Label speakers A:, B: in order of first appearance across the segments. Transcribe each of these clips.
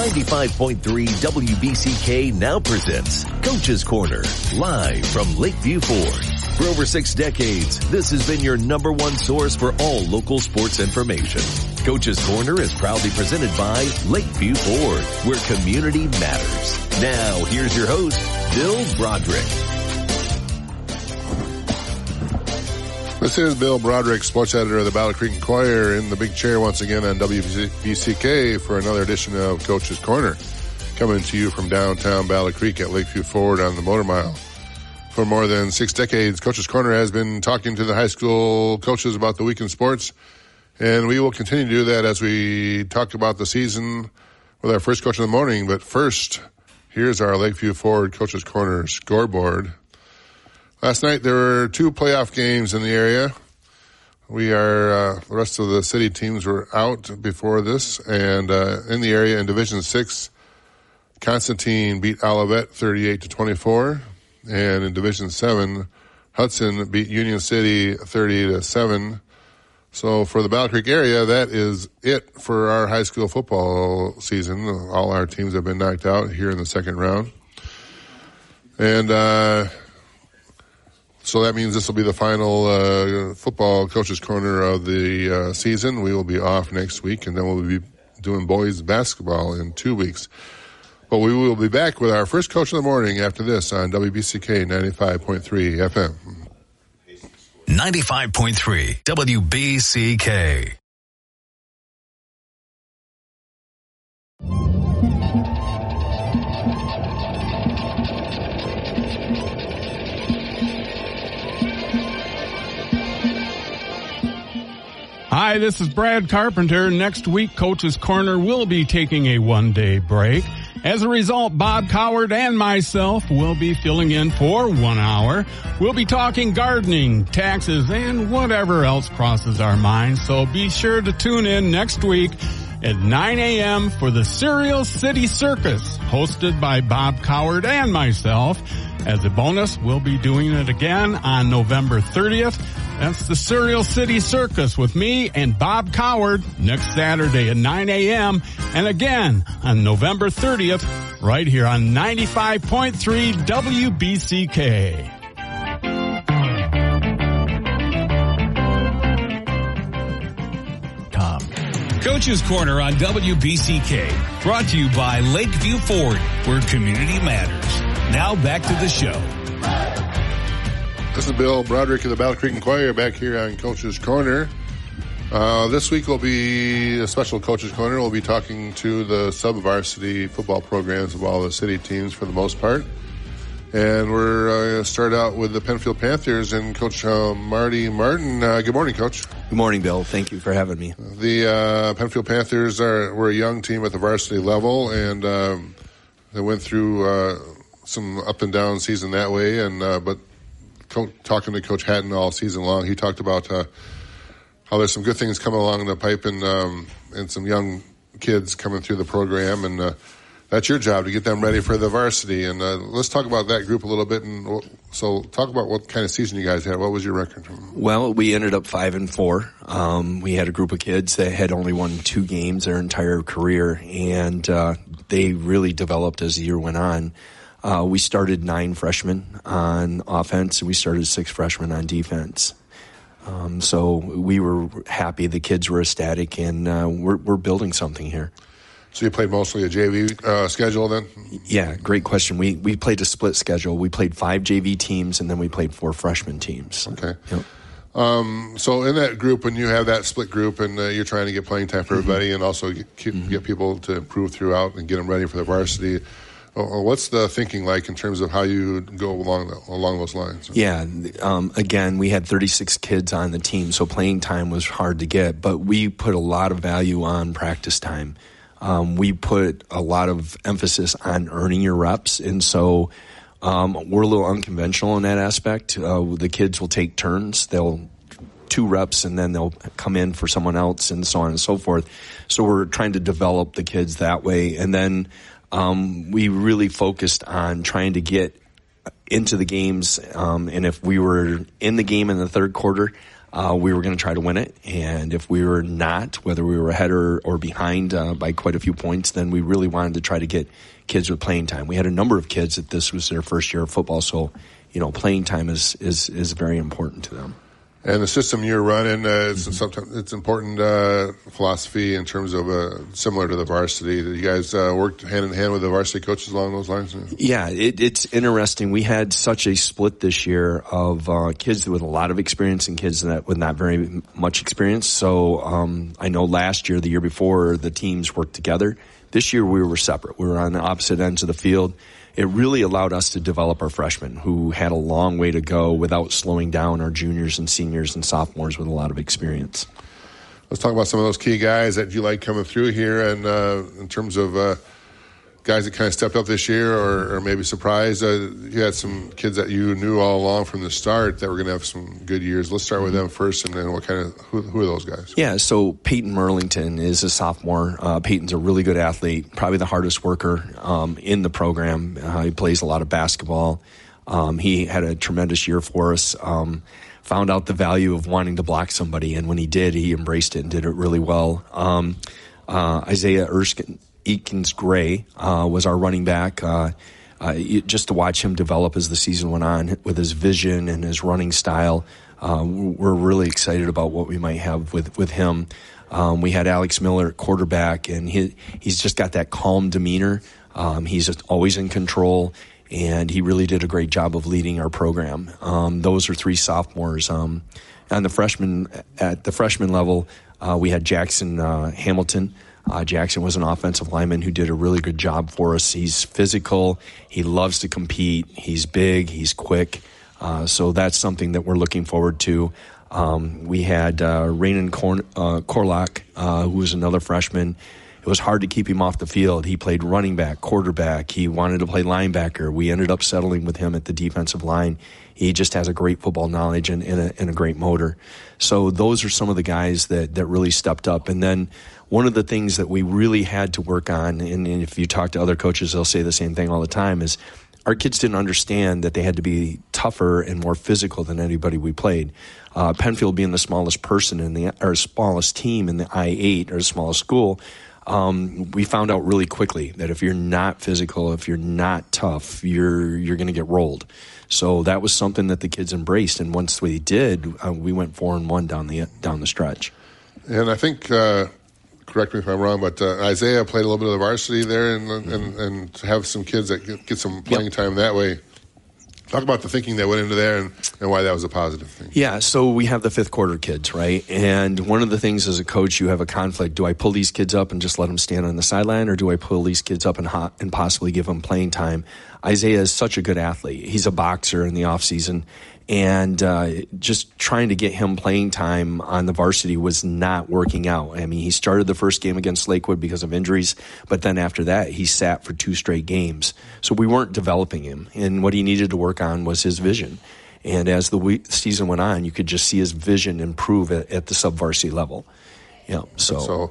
A: 95.3 WBCK now presents Coach's Corner, live from Lakeview Ford. For over 6 decades, this has been your number one source for all local sports information. Coach's Corner is proudly presented by Lakeview Ford, where community matters. Now, here's your host, Bill Broderick.
B: This is Bill Broderick, sports editor of the Battle Creek Enquirer, in the big chair once again on WBCK for another edition of Coach's Corner, coming to you from downtown Battle Creek at Lakeview Ford on the Motor Mile. For more than 6 decades, Coach's Corner has been talking to the high school coaches about the week in sports, and we will continue to do that as we talk about the season with our first coach of the morning. But first, here's our Lakeview Ford Coach's Corner scoreboard. Last night, there were 2 playoff games in the area. The rest of the city teams were out before this, and in the area in Division 6, Constantine beat Olivet 38-24, and in Division 7, Hudson beat Union City 30-7. So for the Battle Creek area, that is it for our high school football season. All our teams have been knocked out here in the second round. And so that means this will be the final football Coach's Corner of the season. We will be off next week, and then we'll be doing boys basketball in 2 weeks. But we will be back with our first Coach of the morning after this on WBCK 95.3 FM.
C: 95.3 WBCK.
D: Hi, this is Brad Carpenter. Next week, Coach's Corner will be taking a one-day break. As a result, Bob Coward and myself will be filling in for 1 hour. We'll be talking gardening, taxes, and whatever else crosses our minds. So be sure to tune in next week at 9 a.m. for the Cereal City Circus, hosted by Bob Coward and myself. As a bonus, we'll be doing it again on November 30th. That's the Cereal City Circus with me and Bob Coward next Saturday at 9 a.m. And again on November 30th, right here on 95.3 WBCK.
C: Tom. Coach's Corner on WBCK, brought to you by Lakeview Ford, where community matters. Now back to the show.
B: This is Bill Broderick of the Battle Creek Enquirer back here on Coach's Corner. This week will be a special Coach's Corner. We'll be talking to the sub-varsity football programs of all the city teams for the most part. And we're going to start out with the Penfield Panthers and Coach Marty Martin. Good morning, Coach.
E: Good morning, Bill. Thank you for having me.
B: The Penfield Panthers were a young team at the varsity level, and they went through some up and down season that way. And but talking to Coach Hatton all season long, he talked about how there's some good things coming along the pipe, and some young kids coming through the program, and that's your job to get them ready for the varsity. And let's talk about that group a little bit. And so, talk about what kind of season you guys had. What was your record?
E: Well, we ended up 5-4. We had a group of kids that had only won 2 games their entire career, and they really developed as the year went on. We started 9 freshmen on offense, and we started 6 freshmen on defense. So we were happy. The kids were ecstatic, and we're building something here.
B: So you played mostly a JV schedule then?
E: Yeah, great question. We played a split schedule. We played 5 JV teams, and then we played 4 freshman teams.
B: Okay.
E: Yep.
B: So in that group, when you have that split group and you're trying to get playing time for everybody and also get people to improve throughout and get them ready for the varsity, what's the thinking like in terms of how you go along those lines?
E: Yeah, again, we had 36 kids on the team, so playing time was hard to get, but we put a lot of value on practice time. We put a lot of emphasis on earning your reps, and so we're a little unconventional in that aspect. The kids will take turns. They'll 2 reps, and then they'll come in for someone else, and so on and so forth. So we're trying to develop the kids that way, and then we really focused on trying to get into the games, and if we were in the game in the third quarter, we were going to try to win it. And if we were not, whether we were ahead or behind by quite a few points, then we really wanted to try to get kids with playing time. We had a number of kids that this was their first year of football, so playing time is very important to them.
B: And the system you're running, it's important philosophy in terms of similar to the varsity. Did you guys work hand in hand with the varsity coaches along those lines?
E: Yeah, it's interesting. We had such a split this year of kids with a lot of experience and kids with not very much experience. So I know last year, the year before, the teams worked together. This year we were separate. We were on the opposite ends of the field. It really allowed us to develop our freshmen who had a long way to go without slowing down our juniors and seniors and sophomores with a lot of experience.
B: Let's talk about some of those key guys that you like coming through here, and in terms of guys that kind of stepped up this year or maybe surprised. You had some kids that you knew all along from the start that were going to have some good years. Let's start with them first, and then who are those guys?
E: Yeah, so Peyton Merlington is a sophomore. Peyton's a really good athlete, probably the hardest worker in the program. He plays a lot of basketball. He had a tremendous year for us. Found out the value of wanting to block somebody, and when he did, he embraced it and did it really well. Isaiah Eakins Gray was our running back. Just to watch him develop as the season went on with his vision and his running style, we're really excited about what we might have with him. We had Alex Miller at quarterback, and he's just got that calm demeanor. He's always in control, and he really did a great job of leading our program. Those are three sophomores. At the freshman level, we had Jackson Hamilton. Jackson was an offensive lineman who did a really good job for us. He's physical. He loves to compete. He's big. He's quick. So that's something that we're looking forward to. We had Raynon Corlock, who was another freshman. It was hard to keep him off the field. He played running back, quarterback. He wanted to play linebacker. We ended up settling with him at the defensive line. He just has a great football knowledge and a great motor. So those are some of the guys that really stepped up. And then one of the things that we really had to work on, and if you talk to other coaches, they'll say the same thing all the time, is our kids didn't understand that they had to be tougher and more physical than anybody we played. Penfield being the smallest person or smallest team in the I-8 or smallest school, we found out really quickly that if you're not physical, if you're not tough, you're going to get rolled. So that was something that the kids embraced, and once we did, we went 4-1 down the stretch.
B: And I think, correct me if I'm wrong, but Isaiah played a little bit of the varsity there, and to have some kids that get some playing time that way. Talk about the thinking that went into there and why that was a positive thing.
E: Yeah, so we have the fifth quarter kids, right? And one of the things as a coach, you have a conflict. Do I pull these kids up and just let them stand on the sideline, or do I pull these kids up and possibly give them playing time? Isaiah is such a good athlete. He's a boxer in the offseason, and just trying to get him playing time on the varsity was not working out. I mean, he started the first game against Lakewood because of injuries, but then after that, he sat for 2 straight games. So we weren't developing him, and what he needed to work on was his vision. And as the season went on, you could just see his vision improve at the sub-varsity level. Yeah,
B: So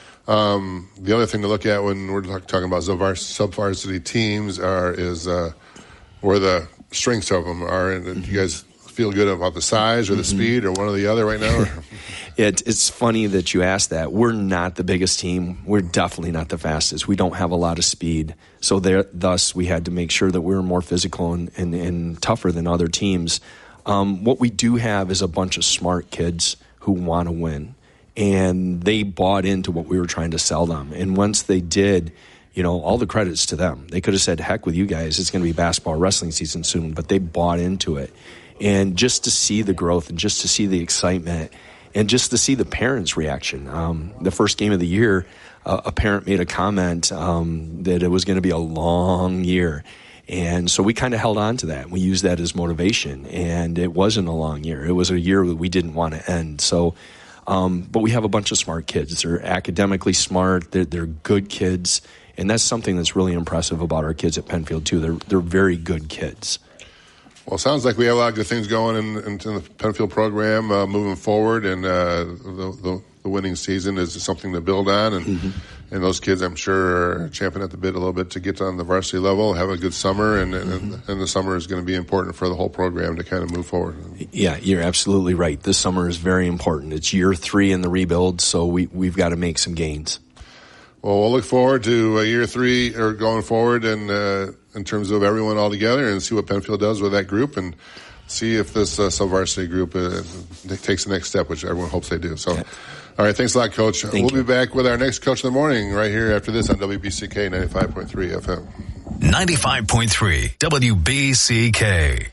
B: the other thing to look at when we're talking about sub-varsity teams is where the strengths of them are. And you guys feel good about the size or the speed or one or the other right now?
E: It's funny that you asked that. We're not the biggest team. We're definitely not the fastest. We don't have a lot of speed. So thus, we had to make sure that we were more physical and tougher than other teams. What we do have is a bunch of smart kids who want to win. And they bought into what we were trying to sell them. And once they did, all the credits to them. They could have said, heck with you guys, it's going to be basketball wrestling season soon. But they bought into it. And just to see the growth and just to see the excitement and just to see the parents' reaction. The first game of the year, a parent made a comment that it was going to be a long year. And so we kind of held on to that. We used that as motivation. And it wasn't a long year. It was a year that we didn't want to end. So, but we have a bunch of smart kids. They're academically smart. They're good kids. And that's something that's really impressive about our kids at Penfield, too. They're very good kids.
B: Well, it sounds like we have a lot of good things going into the Penfield program moving forward, and the winning season is something to build on. And And those kids, I'm sure, are champing at the bit a little bit to get on the varsity level, have a good summer, and the summer is going to be important for the whole program to kind of move forward.
E: Yeah, you're absolutely right. This summer is very important. It's year 3 in the rebuild, so we've got to make some gains.
B: Well, we'll look forward to year 3 or going forward, and in terms of everyone all together, and see what Penfield does with that group, and see if this sub-varsity group takes the next step, which everyone hopes they do. So. All right, thanks a lot, Coach. We'll be back with our next Coach of the Morning right here after this on WBCK 95.3 FM.
C: 95.3 WBCK.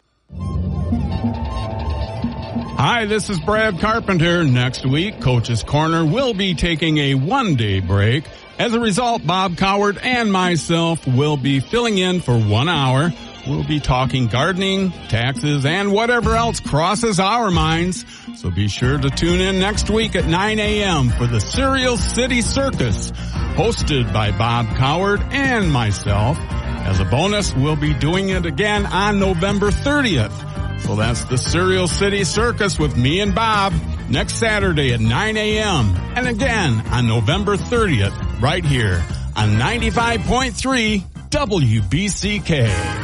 D: Hi, this is Brad Carpenter. Next week, Coach's Corner will be taking a one-day break. As a result, Bob Coward and myself will be filling in for 1 hour. We'll be talking gardening, taxes, and whatever else crosses our minds. So be sure to tune in next week at 9 a.m. for the Cereal City Circus, hosted by Bob Coward and myself. As a bonus, we'll be doing it again on November 30th. So that's the Cereal City Circus with me and Bob next Saturday at 9 a.m. And again on November 30th, right here on 95.3 WBCK.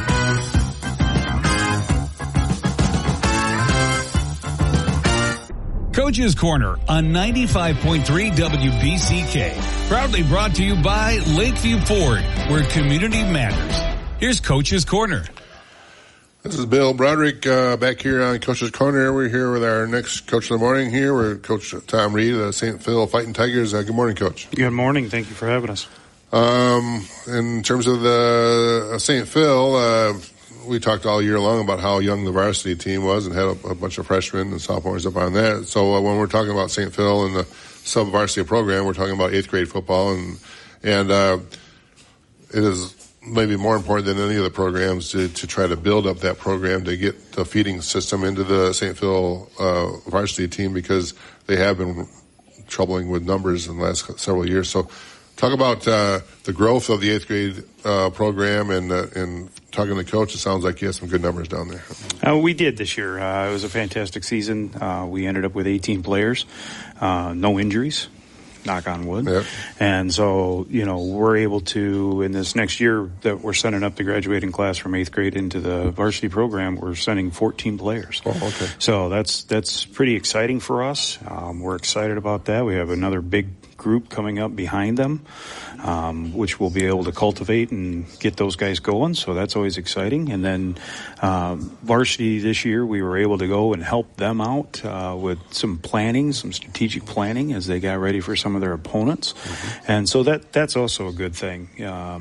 C: Coach's Corner on 95.3 WBCK. Proudly brought to you by Lakeview Ford, where community matters. Here's Coach's Corner.
B: This is Bill Broderick back here on Coach's Corner. We're here with our next Coach of the Morning here. We're Coach Tom Reed, the St. Phil Fighting Tigers. Good morning, Coach.
F: Good morning. Thank you for having us.
B: In terms of the St. Phil, we talked all year long about how young the varsity team was and had a bunch of freshmen and sophomores up on that. So when we're talking about St. Phil and the sub-varsity program, we're talking about 8th grade football, and it is maybe more important than any of the programs to try to build up that program to get the feeding system into the St. Phil varsity team, because they have been troubling with numbers in the last several years. So talk about the growth of the 8th grade program, and talking to the coach, it sounds like you had some good numbers down there.
F: We did this year. It was a fantastic season. We ended up with 18 players, no injuries, knock on wood.
B: Yep.
F: And so, we're able to, in this next year that we're sending up the graduating class from 8th grade into the varsity program, we're sending 14 players.
B: Oh, okay.
F: So that's pretty exciting for us. We're excited about that. We have another big group coming up behind them, which we'll be able to cultivate and get those guys going. So that's always exciting. And then varsity this year, we were able to go and help them out with some planning, some strategic planning as they got ready for some of their opponents. Mm-hmm. And so that's also a good thing.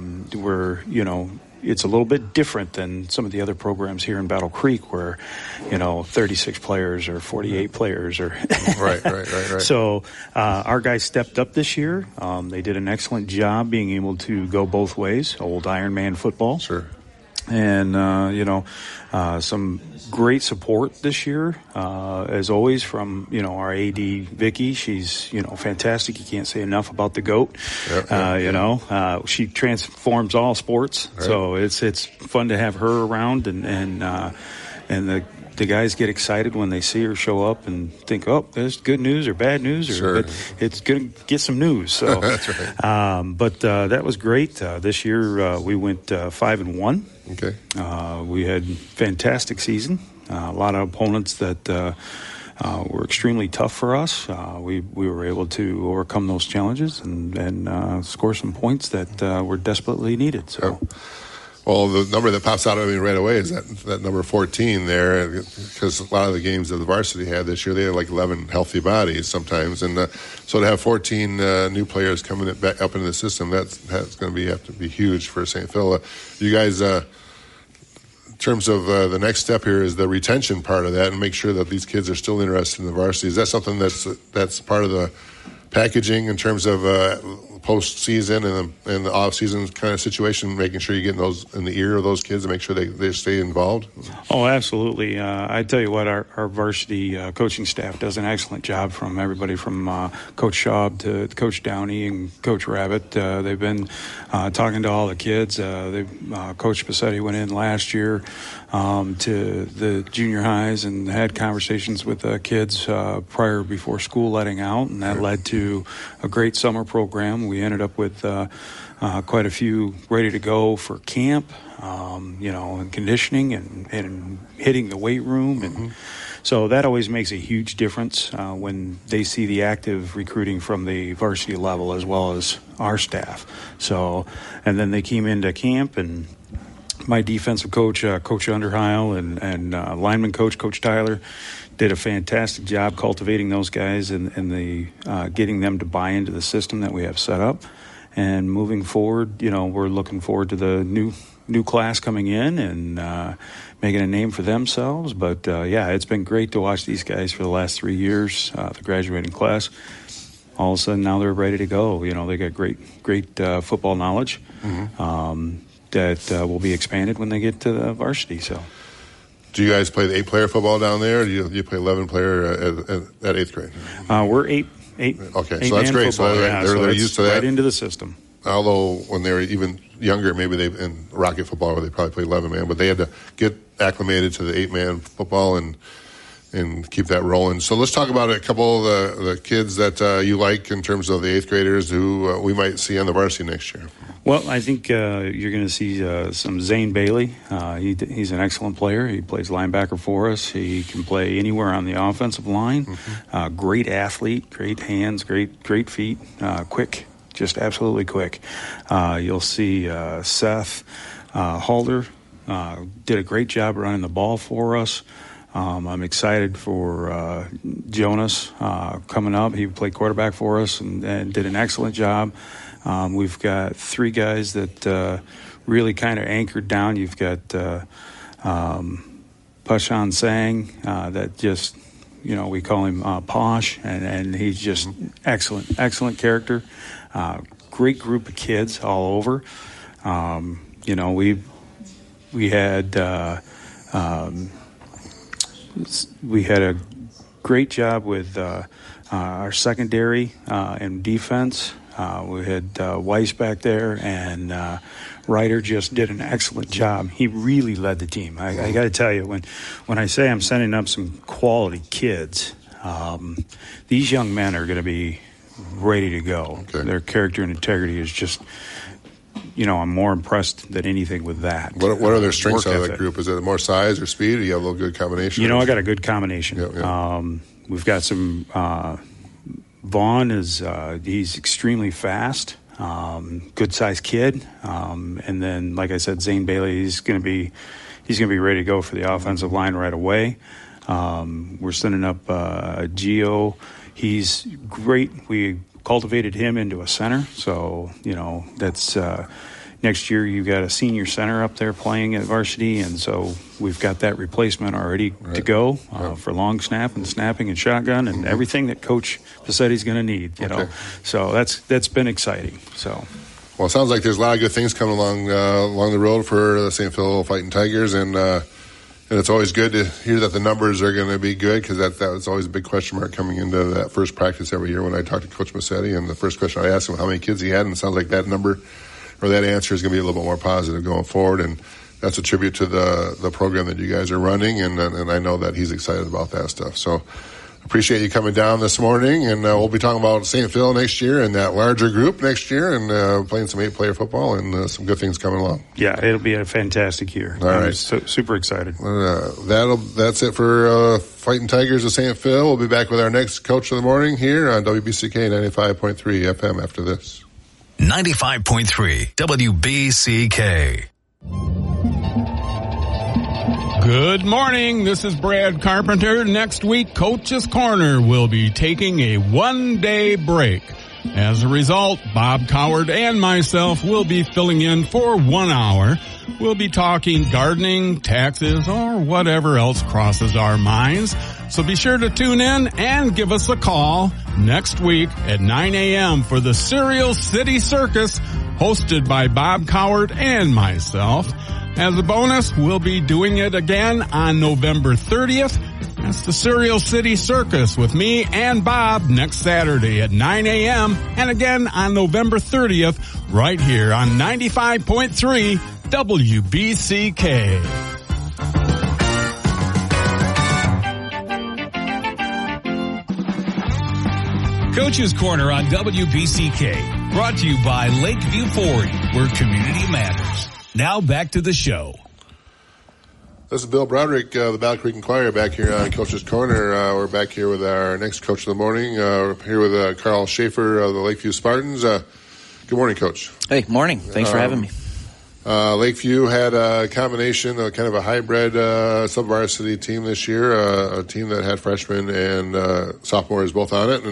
F: It's a little bit different than some of the other programs here in Battle Creek where, 36 players or 48 players or
B: Right.
F: So our guys stepped up this year. They did an excellent job being able to go both ways, old Ironman football.
B: Sure.
F: And, some great support this year, as always, from, our AD, Vicky. She's, fantastic. You can't say enough about the GOAT. She transforms all sports. Right. So it's fun to have her around, and the guys get excited when they see her show up and think, oh, there's good news or bad news,
B: sure.
F: But it's going to get some news. So
B: that's right.
F: But that was great. This year we went 5-1.
B: Okay.
F: We had fantastic season. A lot of opponents that were extremely tough for us. We were able to overcome those challenges and score some points that were desperately needed. So.
B: Oh. Well, the number that pops out at me right away is that number 14 there, because a lot of the games that the varsity had this year, they had like 11 healthy bodies sometimes, and so to have 14 new players coming back up into the system, that's going to have to be huge for St. Phil. You guys, in terms of the next step here, is the retention part of that, and make sure that these kids are still interested in the varsity. Is that something that's part of the packaging in terms of post-season and the off-season kind of situation, making sure you're getting those in the ear of those kids to make sure they stay involved?
F: Oh, absolutely. I tell you what, our varsity coaching staff does an excellent job, from everybody from Coach Schaub to Coach Downey and Coach Rabbit. They've been talking to all the kids. Coach Passetti went in last year to the junior highs and had conversations with the kids before school letting out, and that led to a great summer program. We we ended up with quite a few ready to go for camp, and conditioning and hitting the weight room. And so that always makes a huge difference when they see the active recruiting from the varsity level as well as our staff. So, and then they came into camp, and my defensive coach, Coach Underheil, and lineman coach, Coach Tyler, did a fantastic job cultivating those guys and the getting them to buy into the system that we have set up. And moving forward, we're looking forward to the new class coming in and making a name for themselves. But, it's been great to watch these guys for the last 3 years, the graduating class. All of a sudden, now they're ready to go. They got great football knowledge that will be expanded when they get to the varsity. So,
B: do you guys play the 8-player football down there, or do you play 11-player at 8th grade?
F: We're eight.
B: Okay, so that's great.
F: Football,
B: so they're used to that.
F: Right into the system.
B: Although when they were even younger, maybe in Rocket football, where they probably played 11-man, but they had to get acclimated to the 8-man football and keep that rolling. So let's talk about a couple of the kids that you like in terms of the 8th graders who we might see on the varsity next year.
F: Well, I think you're going to see some Zane Bailey. He's an excellent player. He plays linebacker for us. He can play anywhere on the offensive line. Great athlete, great hands, great feet, quick, just absolutely quick. You'll see Seth Halder did a great job running the ball for us. I'm excited for Jonas coming up. He played quarterback for us and did an excellent job. We've got 3 guys that really kind of anchored down. You've got Pashan Sang that just, we call him Posh, and he's just excellent character. Great group of kids all over. We had a great job with our secondary and defense. We had Weiss back there, and Ryder just did an excellent job. He really led the team. I got to tell you, when I say I'm sending up some quality kids, these young men are going to be ready to go. Okay. Their character and integrity is just, I'm more impressed than anything with that.
B: What are their strengths out of that group? Is it more size or speed, or do you have a little good combination?
F: I got a good combination.
B: Yeah.
F: We've got some Vaughn he's extremely fast, good sized kid, and then like I said, Zane Bailey, he's going to be ready to go for the offensive line right away. We're sending up Gio. He's great. We cultivated him into a center, so that's next year. You've got a senior center up there playing at varsity, and so we've got that replacement already to go for long snap and snapping and shotgun and everything that Coach Passetti's going to need. So that's been exciting. So.
B: Well, it sounds like there's a lot of good things coming along the road for the St. Phil Fighting Tigers, and it's always good to hear that the numbers are going to be good, because that was always a big question mark coming into that first practice every year when I talked to Coach Passetti, and the first question I asked him how many kids he had, and it sounds like that number or that answer is going to be a little bit more positive going forward, and that's a tribute to the program that you guys are running, and I know that he's excited about that stuff. So appreciate you coming down this morning, and we'll be talking about St. Phil next year and that larger group next year, and playing some 8-player football, and some good things coming along.
F: Yeah, it'll be a fantastic year.
B: All right.
F: Super excited.
B: That's it for Fighting Tigers of St. Phil. We'll be back with our next Coach of the Morning here on WBCK 95.3 FM after this.
A: 95.3 WBCK.
D: Good morning. This is Brad Carpenter. Next week, Coach's Corner will be taking a one-day break. As a result, Bob Coward and myself will be filling in for 1 hour. We'll be talking gardening, taxes, or whatever else crosses our minds. So be sure to tune in and give us a call next week at 9 a.m. for the Cereal City Circus, hosted by Bob Coward and myself. As a bonus, we'll be doing it again on November 30th. That's the Cereal City Circus with me and Bob next Saturday at 9 a.m. and again on November 30th right here on 95.3 WBCK.
C: Coach's Corner on WBCK. Brought to you by Lakeview Ford, where community matters. Now back to the show.
B: This is Bill Broderick, the Battle Creek Inquirer, back here on Coach's Corner. We're back here with our next coach of the morning. We're here with Carl Schaefer of the Lakeview Spartans. Good morning, Coach.
G: Hey, morning. Thanks for having me.
B: Lakeview had a combination, kind of a hybrid sub-varsity team this year, a team that had freshmen and sophomores both on it.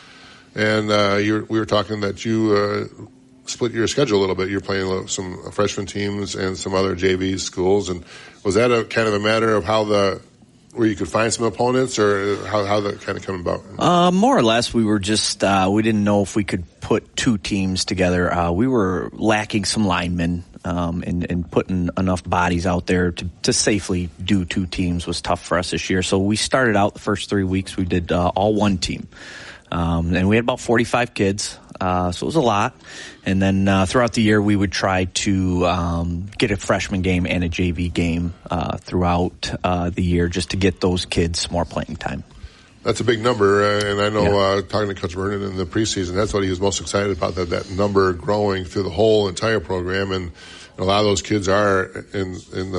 B: And we were talking that you split your schedule a little bit. You're playing some freshman teams and some other JV schools. And was that a kind of a matter of where you could find some opponents, or how that kind of came about?
G: More or less, we were just we didn't know if we could put two teams together. We were lacking some linemen, and putting enough bodies out there to safely do two teams was tough for us this year. So we started out the first 3 weeks, we did all one team. And we had about 45 kids, so it was a lot. And then throughout the year, we would try to get a freshman game and a JV game throughout the year just to get those kids more playing time.
B: That's a big number, and I know talking to Coach Vernon in the preseason, that's what he was most excited about, that number growing through the whole entire program. And a lot of those kids are in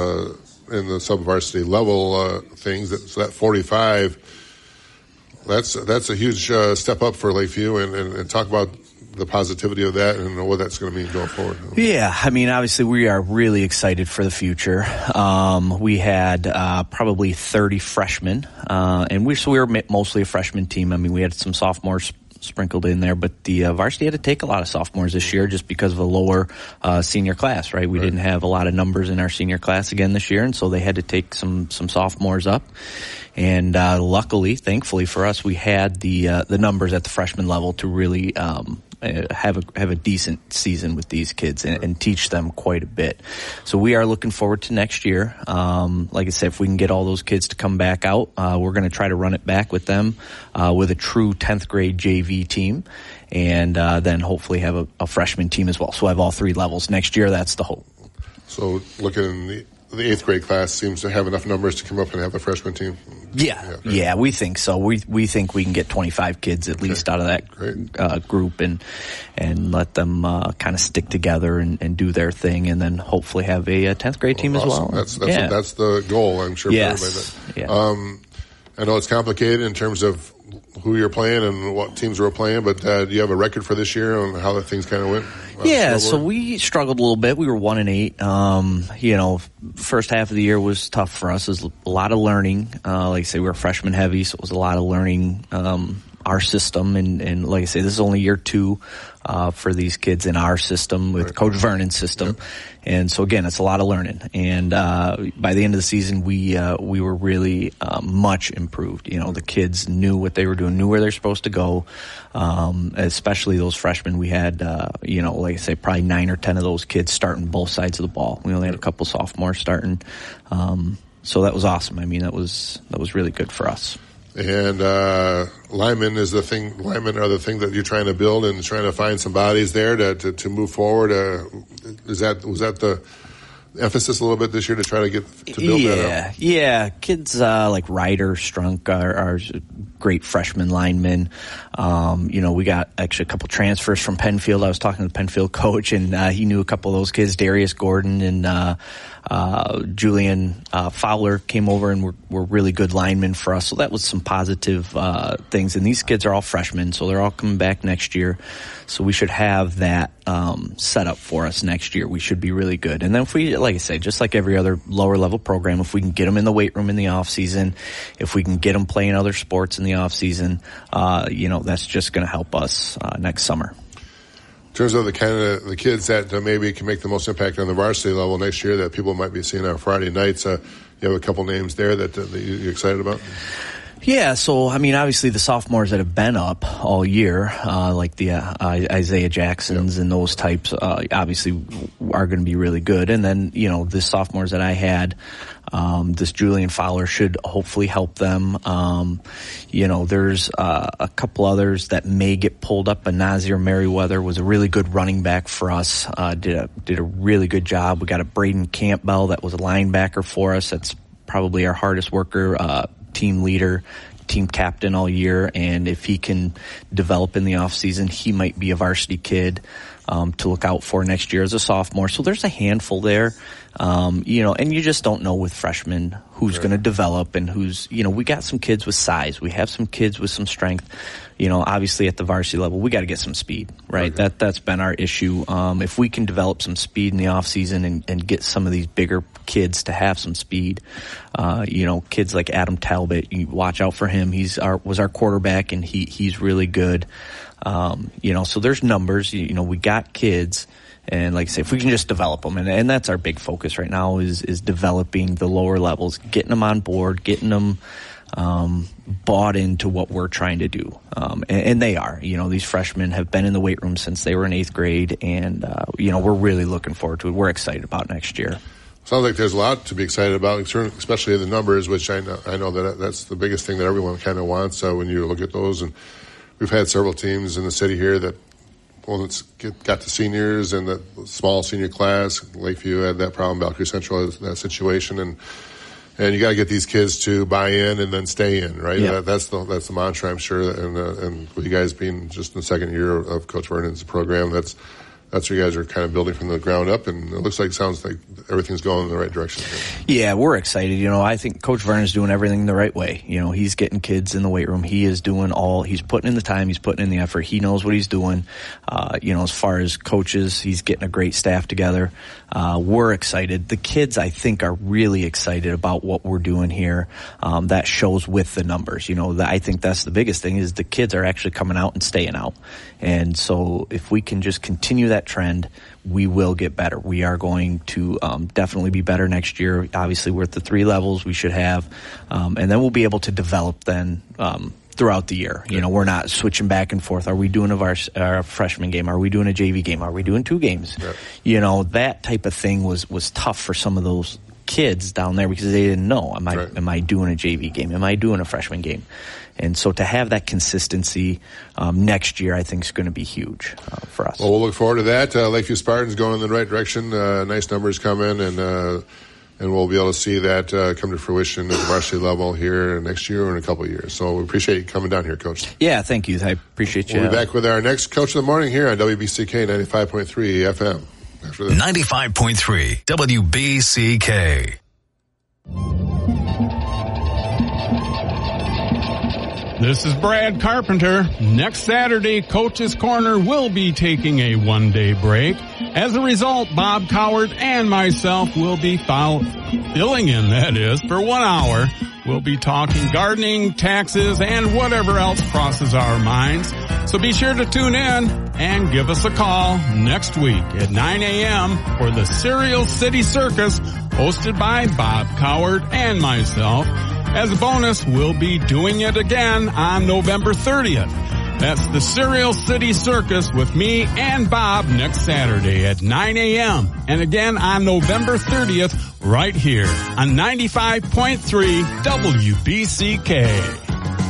B: the sub-varsity level things. So that 45. That's a huge step up for Lakeview, and talk about the positivity of that and what that's going to mean going forward.
G: Yeah, I mean, obviously we are really excited for the future. We had probably 30 freshmen, and we were mostly a freshman team. I mean, we had some sophomores sprinkled in there, but the varsity had to take a lot of sophomores this year just because of a lower senior class, right? We didn't have a lot of numbers in our senior class again this year, and so they had to take some sophomores up. And luckily, thankfully for us, we had the numbers at the freshman level to really have a decent season with these kids and teach them quite a bit. So we are looking forward to next year. Like I said, if we can get all those kids to come back out, we're going to try to run it back with them with a true 10th grade JV team, and then hopefully have a freshman team as well. So we'll have all three levels next year. That's the hope.
B: So looking in the 8th grade class seems to have enough numbers to come up and have a freshman team.
G: Yeah, we think so. We think we can get 25 kids at least out of that group and let them kind of stick together and do their thing, and then hopefully have a 10th grade team
B: awesome.
G: as well.
B: That's the goal, I'm sure.
G: Yes.
B: For everybody. I know it's complicated in terms of who you're playing and what teams we're playing, but do you have a record for this year on how the things kind of went?
G: So we struggled a little bit. We were 1-8. First half of the year was tough for us. It was a lot of learning. Like I say, we were freshman heavy, so it was a lot of learning our system. And like I say, this is only year 2 for these kids in our system with Coach Vernon's system. Yep. And so again, it's a lot of learning. And by the end of the season, we were really much improved. The kids knew what they were doing, knew where they're supposed to go. Especially those freshmen. We had, like I say, probably 9 or 10 of those kids starting both sides of the ball. We only had a couple sophomores starting. So that was awesome. I mean, that was really good for us.
B: And linemen are the thing that you're trying to build and trying to find some bodies there to move forward. Was that the emphasis a little bit this year to try to build that up?
G: Yeah. Kids like Ryder, Strunk are great freshman linemen. We got actually a couple transfers from Penfield. I was talking to the Penfield coach, and he knew a couple of those kids. Darius Gordon and Julian Fowler came over and were really good linemen for us. So that was some positive things. And these kids are all freshmen, so they're all coming back next year. So we should have that set up for us next year. We should be really good. And then if we, like I say, just like every other lower level program, if we can get them in the weight room in the off season, if we can get them playing other sports in the off season, that's just going to help us next summer.
B: In terms of the kind of the kids that maybe can make the most impact on the varsity level next year that people might be seeing on Friday nights, you have a couple names there that you're excited about?
G: Yeah, so, I mean, obviously the sophomores that have been up all year, like the Isaiah Jacksons and those types, obviously are going to be really good. And then, the sophomores that I had, this Julian Fowler should hopefully help them. There's a couple others that may get pulled up. But Nazir Merriweather was a really good running back for us, did a really good job. We got a Braden Campbell that was a linebacker for us. That's probably our hardest worker, team leader. team captain all year, and if he can develop in the off season, he might be a varsity kid to look out for next year as a sophomore. So there's a handful there, and you just don't know with freshmen who's going to develop and who's, we got some kids with size. We have some kids with some strength. Obviously at the varsity level, we got to get some speed, right? Okay. That's been our issue. If we can develop some speed in the off season and get some of these bigger kids to have some speed, kids like Adam Talbot, you watch out for him. Was our quarterback, and he's really good. So there's numbers. We got kids. And like I say, if we can just develop them, and that's our big focus right now is developing the lower levels, getting them on board, getting them bought into what we're trying to do. And they are. These freshmen have been in the weight room since they were in 8th grade, and, we're really looking forward to it. We're excited about next year.
B: Sounds like there's a lot to be excited about, especially the numbers, which I know that's the biggest thing that everyone kind of wants when you look at those. And we've had several teams in the city here that got the seniors and the small senior class. Lakeview had that problem. Valkyrie Central has that situation, and you got to get these kids to buy in and then stay in, right? Yeah. That's the mantra, I'm sure. And with you guys being just in the second year of Coach Vernon's program, that's what you guys are kind of building from the ground up, and it sounds like everything's going in the right direction.
G: Yeah, we're excited. I think Coach Vernon's doing everything the right way. He's getting kids in the weight room. He is doing he's putting in the time, he's putting in the effort. He knows what he's doing. As far as coaches, he's getting a great staff together. We're excited. The kids, I think, are really excited about what we're doing here. That shows with the numbers. I think that's the biggest thing is the kids are actually coming out and staying out. And so if we can just continue that trend, we will get better. We are going to definitely be better next year. Obviously, we're at the 3 levels we should have, and then we'll be able to develop then throughout the year. We're not switching back and forth. Are we doing a freshman game? Are we doing a JV game? Are we doing 2 games? Yeah. That type of thing was tough for some of those kids down there because they didn't know. Am I doing a JV game? Am I doing a freshman game? And so to have that consistency next year, I think is going to be huge for us.
B: Well, we'll look forward to that. Lakeview Spartans going in the right direction. Nice numbers come in, and we'll be able to see that come to fruition at the varsity level here next year or in a couple of years. So we appreciate you coming down here, Coach.
G: Yeah, thank you. I appreciate you.
B: We'll be back with our next Coach of the Morning here on WBCK 95.3 FM.
A: 95.3 WBCK.
D: This is Brad Carpenter. Next Saturday, Coach's Corner will be taking a one-day break. As a result, Bob Coward and myself will be filling in, that is, for 1 hour. We'll be talking gardening, taxes, and whatever else crosses our minds. So be sure to tune in and give us a call next week at 9 a.m. for the Cereal City Circus, hosted by Bob Coward and myself. As a bonus, we'll be doing it again on November 30th. That's the Cereal City Circus with me and Bob next Saturday at 9 a.m. And again on November 30th right here on 95.3 WBCK.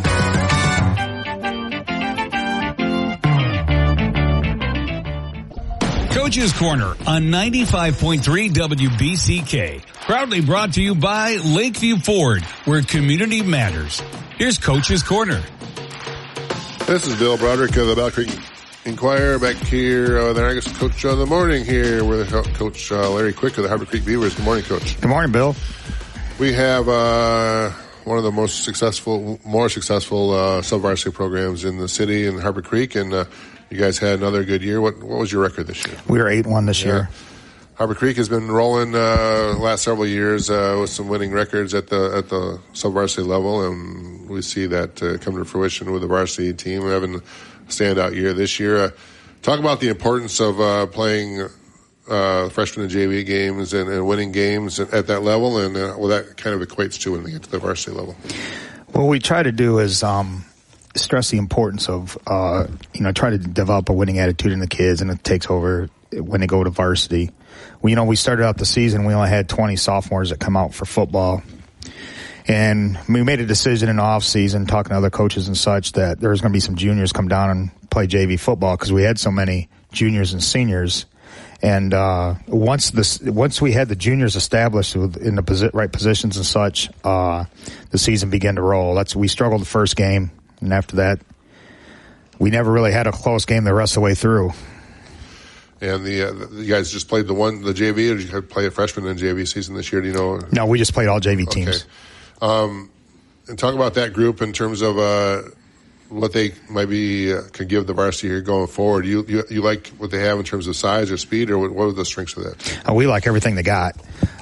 C: Coach's Corner on 95.3 WBCK. Proudly brought to you by Lakeview Ford, where community matters. Here's Coach's Corner.
B: This is Bill Broderick of the Battle Creek Inquirer back here with our Coach of the Morning here with Coach Larry Quick of the Harbor Creek Beavers. Good morning, Coach.
H: Good morning, Bill.
B: We have one of the more successful sub-varsity programs in the city in Harbor Creek, and you guys had another good year. What was your record this year?
H: We were 8-1 this year.
B: Harbor Creek has been rolling last several years with some winning records at the sub-varsity level, and we see that come to fruition with the varsity team having a standout year this year. Talk about the importance of playing freshman and JV games and winning games at that level, and what that kind of equates to when they get to the varsity level.
H: What we try to do is stress the importance of try to develop a winning attitude in the kids, and it takes over when they go to varsity. We started out the season, we only had 20 sophomores that come out for football. And we made a decision in the off season, talking to other coaches and such, that there was going to be some juniors come down and play JV football because we had so many juniors and seniors. And once we had the juniors established in the right positions and such, the season began to roll. We struggled the first game, and after that, we never really had a close game the rest of the way through.
B: And you guys just played the JV, or did you play a freshman and JV season this year? Do you know?
H: No, we just played all JV teams.
B: Okay. And talk about that group in terms of what they maybe could give the varsity here going forward. You like what they have in terms of size or speed, or what are the strengths of that?
H: We like everything they got.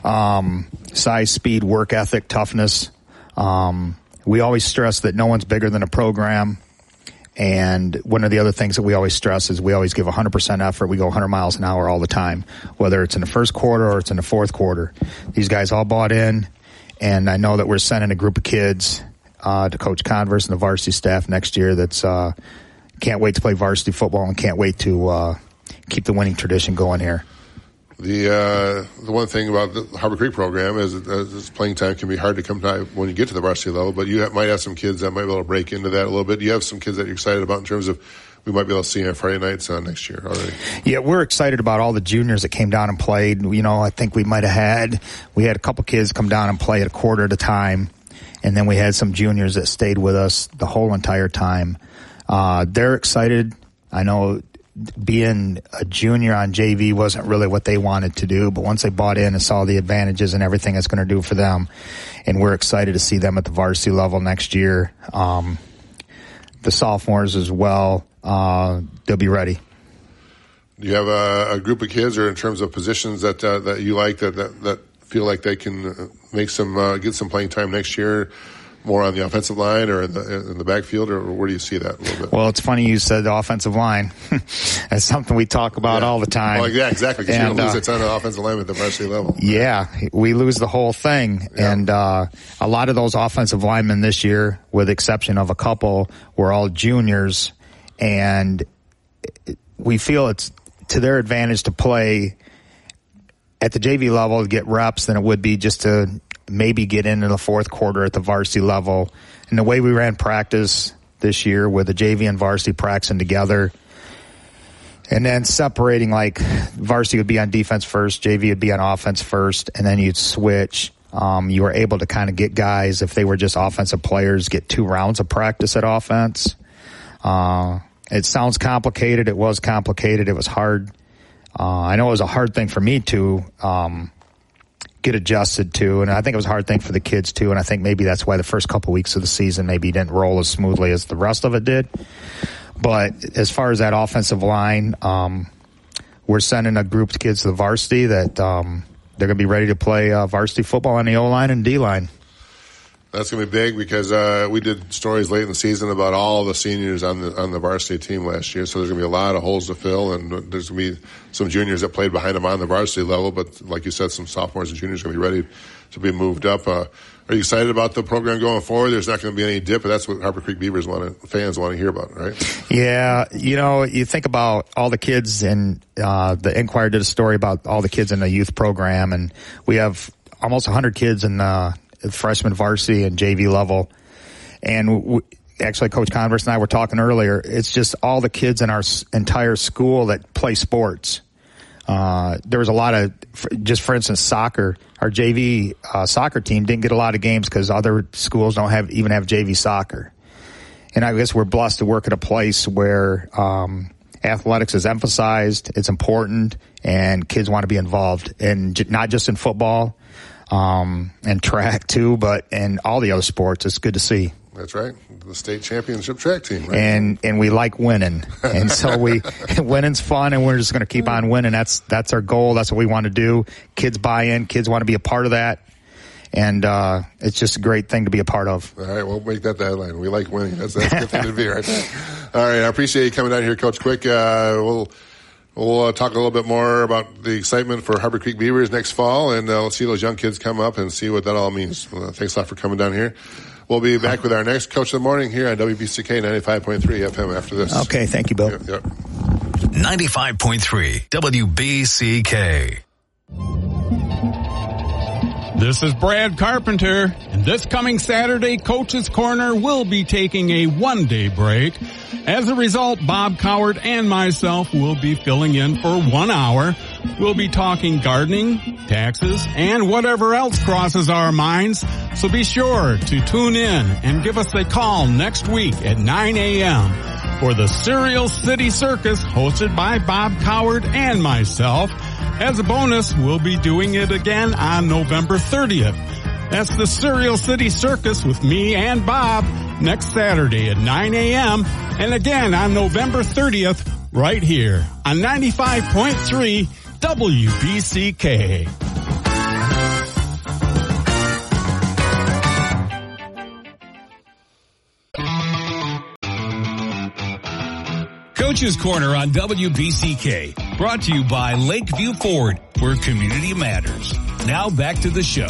H: Size, speed, work ethic, toughness. We always stress that no one's bigger than a program. And one of the other things that we always stress is we always give 100% effort. We go 100 miles an hour all the time, whether it's in the first quarter or it's in the fourth quarter. These guys all bought in, and I know that we're sending a group of kids to Coach Converse and the varsity staff next year that's can't wait to play varsity football and can't wait to keep the winning tradition going here.
B: The one thing about the Harbor Creek program is playing time can be hard to come by when you get to the varsity level, but you might have some kids that might be able to break into that a little bit. Do you have some kids that you're excited about in terms of we might be able to see on Friday nights next year already?
H: Yeah, we're excited about all the juniors that came down and played. You know, I think we had a couple kids come down and play at a quarter at a time, and then we had some juniors that stayed with us the whole entire time. They're excited. I know being a junior on JV wasn't really what they wanted to do, but once they bought in and saw the advantages and everything it's going to do for them, and we're excited to see them at the varsity level next year. The sophomores as well, they'll be ready.
B: Do you have a group of kids, or in terms of positions that you like that feel like they can make get some playing time next year? More on the offensive line or in the backfield, or where do you see that a little bit?
H: Well, it's funny you said the offensive line. That's something we talk about all the time.
B: Well, yeah, exactly. Because you lose a ton of offensive line at the varsity level.
H: Yeah, we lose the whole thing. Yeah. And a lot of those offensive linemen this year, with the exception of a couple, were all juniors. And we feel it's to their advantage to play at the JV level to get reps than it would be just to maybe get into the fourth quarter at the varsity level. And the way we ran practice this year with the JV and varsity practicing together and then separating, like varsity would be on defense first, JV would be on offense first, and then you'd switch. You were able to kind of get guys, if they were just offensive players, get 2 rounds of practice at offense. It sounds complicated. It was complicated. It was hard. I know it was a hard thing for me to get adjusted to, and I think it was a hard thing for the kids too, and I think maybe that's why the first couple weeks of the season maybe didn't roll as smoothly as the rest of it did. But as far as that offensive line, we're sending a group of kids to the varsity that they're going to be ready to play varsity football on the O-line and D-line.
B: That's going to be big because we did stories late in the season about all the seniors on the varsity team last year. So there's going to be a lot of holes to fill, and there's going to be some juniors that played behind them on the varsity level. But like you said, some sophomores and juniors are going to be ready to be moved up. Are you excited about the program going forward? There's not going to be any dip, but that's what Harbor Creek Beavers fans want to hear about, right?
H: Yeah, you think about all the kids, and the Enquirer did a story about all the kids in the youth program, and we have almost 100 kids in freshman varsity and JV level. And actually, Coach Converse and I were talking earlier, it's just all the kids in our entire school that play sports. There was a lot of, just for instance, soccer. Our JV soccer team didn't get a lot of games because other schools don't even have JV soccer. And I guess we're blessed to work at a place where athletics is emphasized, it's important, and kids want to be involved, and not just in football, and track too, but in all the other sports. It's good to see.
B: That's right. The state championship track team, right?
H: And we like winning. And so winning's fun, and we're just going to keep on winning. That's our goal. That's what we want to do. Kids buy in. Kids want to be a part of that. And it's just a great thing to be a part of.
B: All right, we'll make that the headline. We like winning. That's a good thing to be right there. All right, I appreciate you coming down here, Coach Quick. We'll talk a little bit more about the excitement for Harbor Creek Beavers next fall, and we'll see those young kids come up and see what that all means. Thanks a lot for coming down here. We'll be back with our next Coach of the Morning here on WBCK 95.3 FM after this.
H: Okay, thank you, Bill.
B: Yep.
A: 95.3 WBCK.
D: This is Brad Carpenter, and this coming Saturday, Coach's Corner will be taking a one-day break. As a result, Bob Coward and myself will be filling in for 1 hour. We'll be talking gardening, taxes, and whatever else crosses our minds. So be sure to tune in and give us a call next week at 9 a.m. for the Cereal City Circus hosted by Bob Coward and myself. As a bonus, we'll be doing it again on November 30th. That's the Cereal City Circus with me and Bob next Saturday at 9 a.m. and again on November 30th right here on 95.3 WBCK.
C: Coach's Corner on WBCK, brought to you by Lakeview Ford, where community matters. Now back to the show.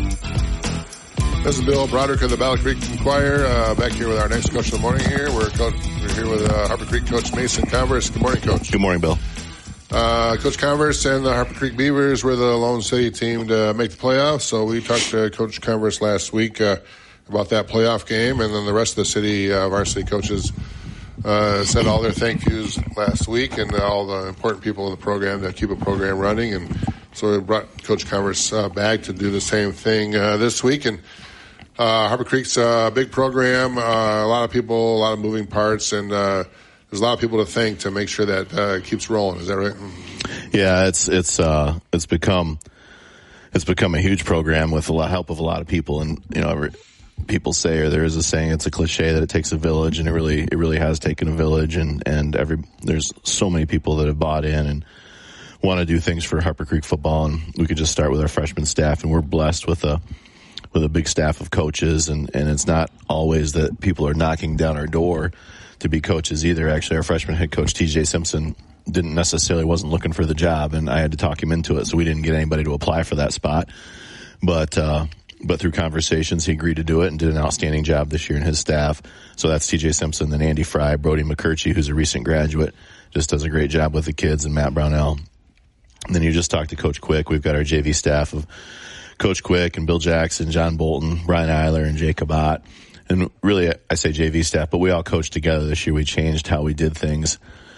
B: This is Bill Broderick of the Battle Creek Enquirer, back here with our next coach of the morning here. We're here with Harper Creek coach Mason Converse. Good morning, Coach.
I: Good morning, Bill.
B: Coach Converse and the Harper Creek Beavers were the Lone City team to make the playoffs. So we talked to Coach Converse last week about that playoff game, and then the rest of the city varsity coaches said all their thank yous last week, and all the important people in the program that keep a program running. And so we brought Coach Converse back to do the same thing this week. And Harper Creek's a big program, a lot of people, a lot of moving parts, and there's a lot of people to thank to make sure that it keeps rolling. Is that right?
I: Yeah, it's become a huge program with a lot help of a lot of people, and people say, or there is a saying, it's a cliche that it takes a village, and it really has taken a village, and there's so many people that have bought in and want to do things for Harper Creek football, and we could just start with our freshman staff, and we're blessed with a big staff of coaches, and it's not always that people are knocking down our door to be coaches either. Actually, our freshman head coach, TJ Simpson, wasn't looking for the job, and I had to talk him into it, so we didn't get anybody to apply for that spot. But through conversations, he agreed to do it and did an outstanding job this year in his staff. So that's TJ Simpson, then Andy Fry, Brody McCurchie, who's a recent graduate, just does a great job with the kids, and Matt Brownell. And then you just talked to Coach Quick. We've got our JV staff of Coach Quick and Bill Jackson, John Bolton, Brian Eiler, and Jake Abbott. And really, I say JV staff, but we all coached together this year. We changed how we did things.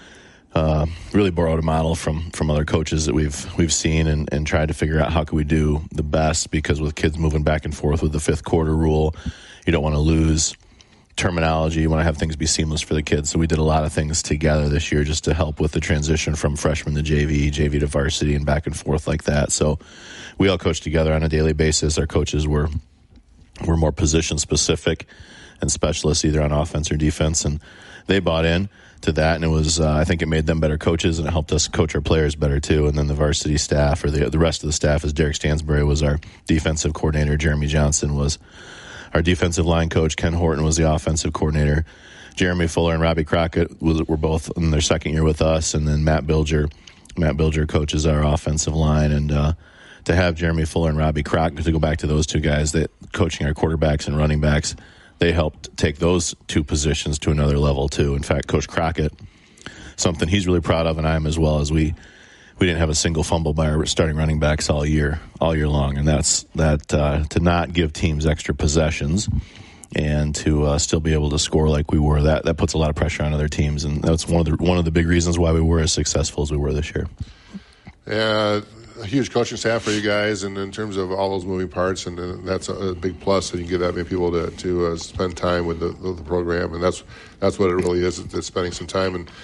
I: Really borrowed a model from other coaches that we've seen and tried to figure out how can we do the best, because with kids moving back and forth with the fifth quarter rule, you don't want to lose terminology. You want to have things be seamless for the kids. So we did a lot of things together this year just to help with the transition from freshman to JV to varsity, and back and forth like that. So we all coached together on a daily basis. Our coaches were more position specific and specialists, either on offense or defense, and they bought in to that, and it was I think it made them better coaches, and it helped us coach our players better too. And then the varsity staff, or the rest of the staff, as Derek Stansbury was our defensive coordinator, Jeremy Johnson was our defensive line coach, Ken Horton was the offensive coordinator, Jeremy Fuller and Robbie Crockett were both in their second year with us, and then Matt Bilger coaches our offensive line. And to have Jeremy Fuller and Robbie Crockett, to go back to those two guys that coaching our quarterbacks and running backs, they helped take those two positions to another level too. In fact, Coach Crockett, something he's really proud of, and I am as well, as we didn't have a single fumble by our starting running backs all year long, and that's to not give teams extra possessions and to still be able to score like we were. That puts a lot of pressure on other teams, and that's one of the big reasons why we were as successful as we were this year.
B: Yeah. A huge coaching staff for you guys, and in terms of all those moving parts, and that's a big plus that you can get that many people to spend time with the program, and that's what it really is. It's spending some time, and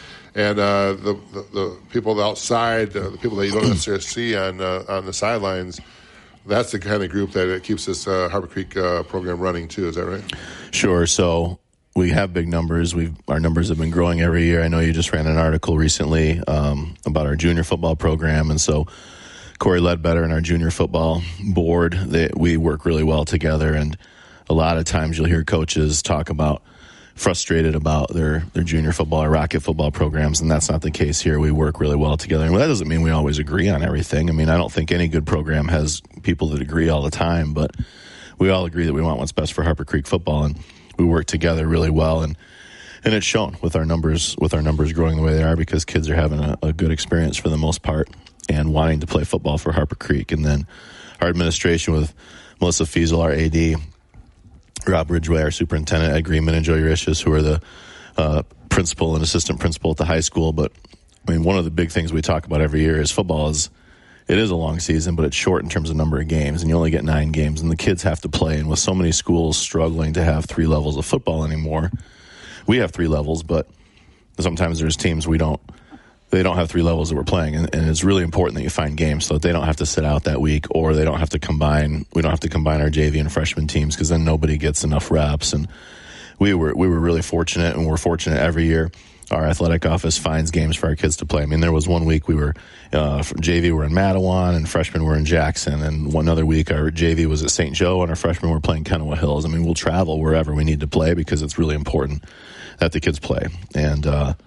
B: the people outside, the people that you don't necessarily see on the sidelines. That's the kind of group that keeps this Harper Creek program running too. Is that right?
I: Sure. So we have big numbers. Our numbers have been growing every year. I know you just ran an article recently about our junior football program, and so Corey Ledbetter and our junior football board, we work really well together, and a lot of times you'll hear coaches talk about frustrated about their junior football or Rocket football programs, and that's not the case here. We work really well together, and that doesn't mean we always agree on everything. I mean, I don't think any good program has people that agree all the time, but we all agree that we want what's best for Harper Creek football, and we work together really well, and it's shown with our numbers growing the way they are, because kids are having a good experience for the most part and wanting to play football for Harper Creek. And then our administration with Melissa Fiesel, our AD, Rob Ridgway, our superintendent, Ed Greenman, and Joey Rishis, who are the principal and assistant principal at the high school. But I mean, one of the big things we talk about every year is football is a long season, but it's short in terms of number of games, and you only get 9 games, and the kids have to play. And with so many schools struggling to have 3 levels of football anymore, we have 3 levels, but sometimes there's teams they don't have 3 levels that we're playing, and it's really important that you find games so that they don't have to sit out that week, or they don't have to combine. We don't have to combine our JV and freshman teams, because then nobody gets enough reps. And we were really fortunate, and we're fortunate every year. Our athletic office finds games for our kids to play. I mean, there was one week we were JV were in Matawan and freshmen were in Jackson, and one other week our JV was at St. Joe and our freshmen were playing Kennewa Hills. I mean, we'll travel wherever we need to play because it's really important that the kids play, and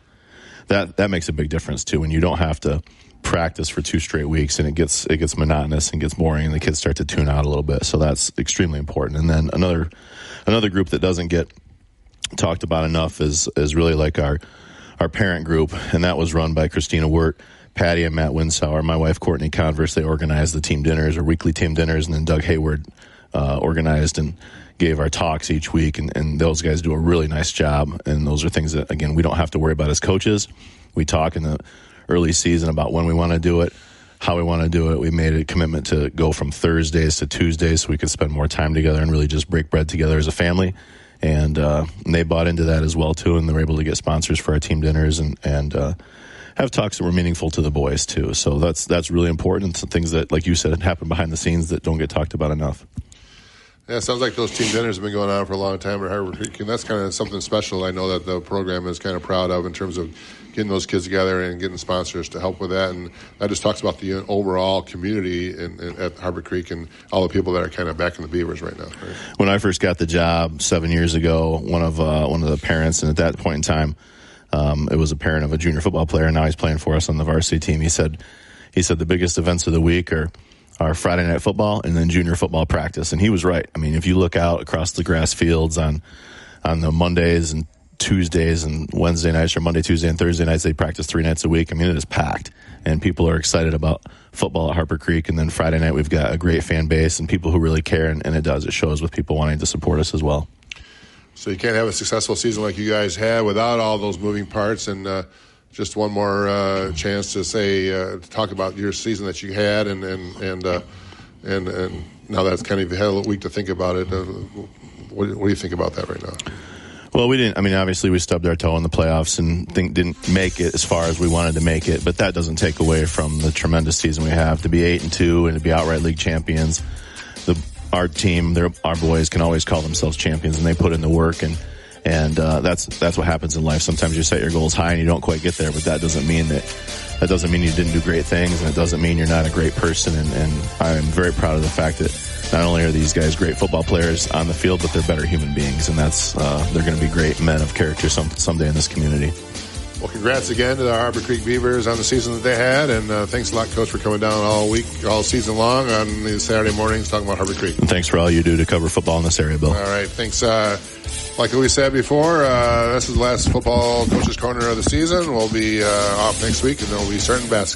I: that makes a big difference too. When you don't have to practice for 2 straight weeks, and it gets monotonous and gets boring, and the kids start to tune out a little bit. So that's extremely important. And then another group that doesn't get talked about enough is really like our parent group, and that was run by Christina Wirt, Patty and Matt Winsauer, my wife Courtney Converse. They organized the team dinners or weekly team dinners, and then Doug Hayward organized and gave our talks each week, and those guys do a really nice job. And those are things that, again, we don't have to worry about as coaches. We talk in the early season about when we want to do it, how we want to do it. We made a commitment to go from Thursdays to Tuesdays so we could spend more time together and really just break bread together as a family. And they bought into that as well, too, and they were able to get sponsors for our team dinners and have talks that were meaningful to the boys, too. So that's really important. Some things that, like you said, happen behind the scenes that don't get talked about enough.
B: Yeah, it sounds like those team dinners have been going on for a long time at Harbor Creek, and that's kind of something special I know that the program is kind of proud of in terms of getting those kids together and getting sponsors to help with that. And that just talks about the overall community at Harbor Creek and all the people that are kind of backing the Beavers right now. Right?
I: When I first got the job 7 years ago, one of the parents, and at that point in time, it was a parent of a junior football player, and now he's playing for us on the varsity team. He said the biggest events of the week are Friday night football and then junior football practice. And he was right. I mean, if you look out across the grass fields on the Mondays and Tuesdays and Wednesday nights, or Monday, Tuesday, and Thursday nights, they practice 3 nights a week. I mean, it is packed, and people are excited about football at Harper Creek. And then Friday night, we've got a great fan base and people who really care, and it shows with people wanting to support us as well.
B: So you can't have a successful season like you guys had without all those moving parts. And just one more chance to say, to talk about your season that you had, and now that's kind of, you had a week to think about it. What do you think about that right now?
I: Well, we didn't. I mean, obviously, we stubbed our toe in the playoffs and didn't make it as far as we wanted to make it. But that doesn't take away from the tremendous season we have. To be 8-2 and to be outright league champions, our team, our boys can always call themselves champions, and they put in the work. And that's what happens in life. Sometimes you set your goals high and you don't quite get there, but that doesn't mean you didn't do great things, and it doesn't mean you're not a great person. And I'm very proud of the fact that not only are these guys great football players on the field, but they're better human beings, and they're going to be great men of character someday in this community.
B: Well, congrats again to the Harbor Creek Beavers on the season that they had, and thanks a lot, Coach, for coming down all season long on these Saturday mornings talking about Harbor Creek.
I: And thanks for all you do to cover football in this area, Bill.
B: All right, thanks. Like we said before, this is the last football Coach's Corner of the season. We'll be off next week, and then we'll be starting basketball.